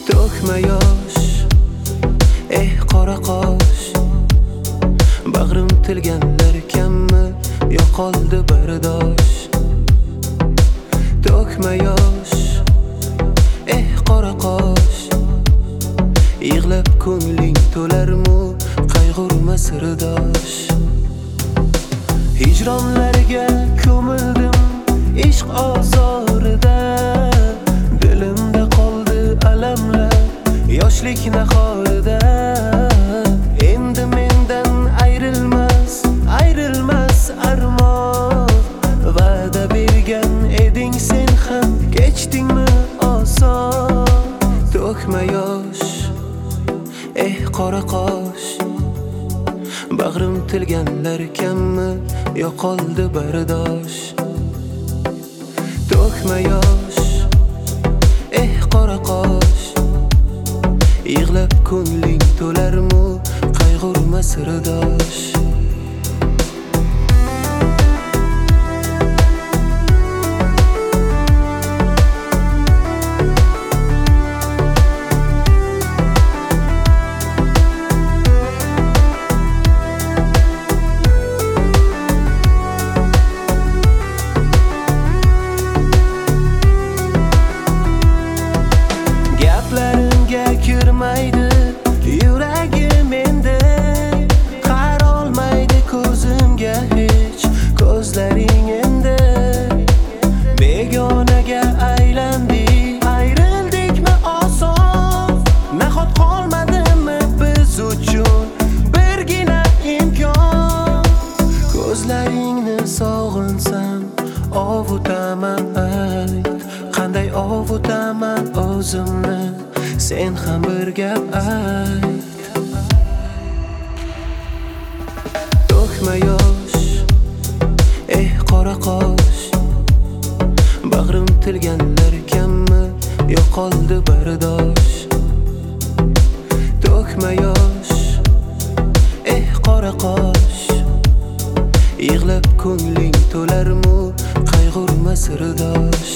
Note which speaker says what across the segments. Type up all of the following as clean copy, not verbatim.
Speaker 1: to'kma yosh, qora qosh. Bag'rim tilganlar kammi, yo'qoldi bardosh. To'kma yosh, qora qosh. Yig'lab ko'ngling to'larmu, qayg'urma sirdosh. Hijronlarga ko'mildim ishq ozorida, dilimda qoldi alamlar yoshlik nahorida. Endi mendan ayrilmas armon, va'da bergan eding sen ham, kechdingmi oson. To'kma yosh, qora qosh. Bag'rim tilganlar kammi, yo'qoldi bardosh. To'kma yosh, qora qosh. Yig'lab ko'ngling to'larmu, qayg'urma sirdosh. Kirmaydi yuragim endi, qarolmaydi ko'zimga hech ko'zlaring endi. Begonaga aylandik, ayrildikmi oson, nahot qolmadimi biz uchun birgina imkon. Ko'zlaringni sog'insam ovutaman, ayt qanday ovutaman o'zimni, sen ham bir gap ayt. To'kma yosh, qora qosh. Bag'rim tilganlar kammi, yo'qoldi bardosh. To'kma yosh, qora qosh. Yig'lab ko'ngling to'larmu, qayg'urma sirdosh.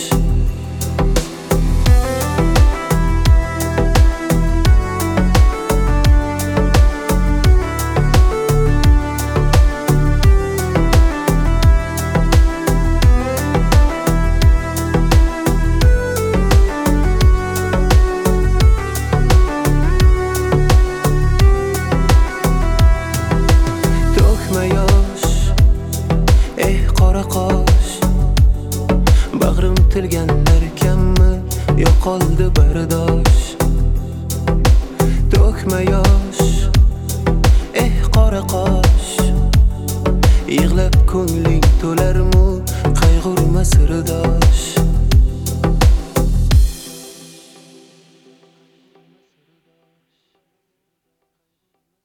Speaker 1: Qora qosh. Bag'rim tilganlar kammi, yo'qoldi bardosh. To'kma yosh, qora qosh. Yig'lab ko'ngling